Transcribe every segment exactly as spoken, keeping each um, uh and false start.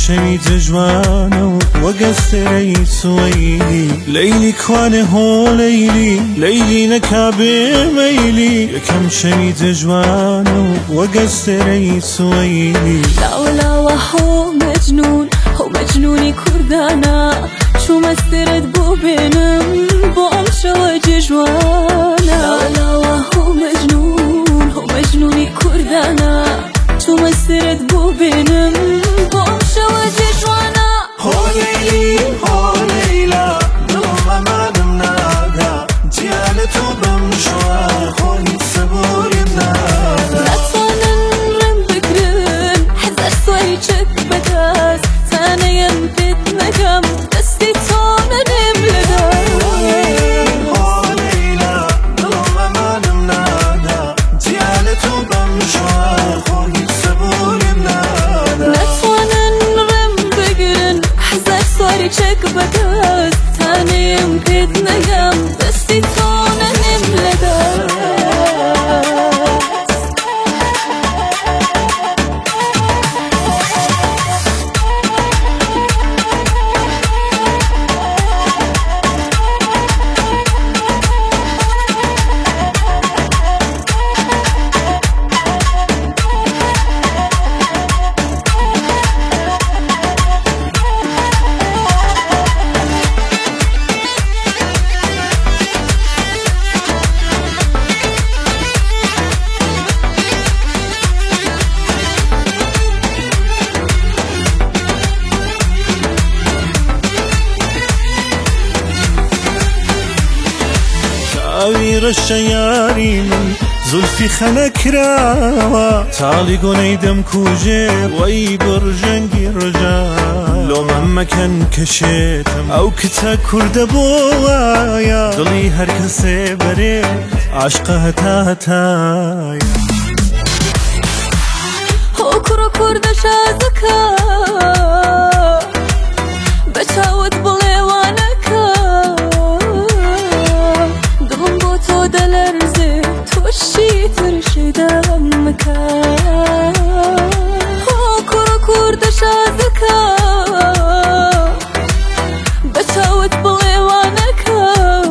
شەوی جوانە و وەگەستەرەی سوەیلی لەیلی کوانێ هۆ لەیلی لەیلی نەکابێ مەیلی یەکەم شەوی جوانە و وەگەستەرەی سوەیلی لاوە لاوە هۆ مەجنون هۆ مەجنونی کوردانە چوومە سرت بۆ بێنم بۆ ئەم شەوە جێژوانە لاوە لاوە هۆ مەجنون هۆ مەجنونی کوردانە چوومە سرت بۆ بێنم بۆ ئەم شەوە جێژوانە هۆ لەیلی هۆ لەیلا دڵم ئەمانم نادا گیانە تۆ بەم شەوە خۆ هیچ سەبووریم نادا ناتوانن ڕێم بگرن هەزار سواری چەک بەدەست تانەیەم پێت نەکەم دەستی تۆ نەنێم لەدەست هۆ لەیلا دڵم ئەمانم نادا گیانە تۆ بەم شەوە خۆ هیچ سەبووریم نادا ناتوانن ڕێم بگرن هەزار سواری چەک بەدەست تانەیەم پێت نەکەم دەستی تۆ نەنێم لەدەست ئاوی ڕەشە یاری من زولفی خەنە کراوە تاڵی گۆنەی دەم کوژێ وەی بڕژەنگی ڕژا لۆمە مەکەن کەشێتم ئەو کچە کوردە بۆ وایە دڵی هەر کەسێ بەرێ عاشقە هەتا هەتایە هۆ کوڕە کوردە شازەکە بە چاوت بڵێوانەکە دڵم بۆ تۆ دەلەرزێ تۆشی ترشی دەم مەکە هۆ کوڕە کوردە شازەکە بە چاوت بڵێوانەکە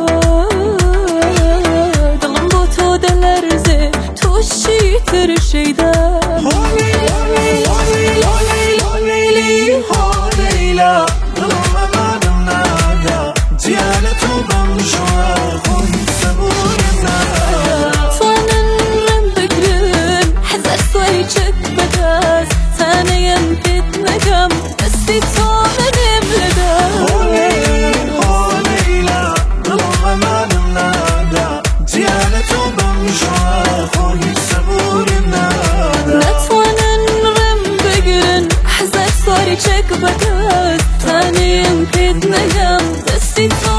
دڵم بۆ تۆ دەلەرزێ تۆشی ترشی دەم دەستی تۆ نەنێم لەدەست ناتوانن ڕێم بگرن هەزار سواری چەک بەدەست تانەیەم پێت نەگەم دەستی تۆ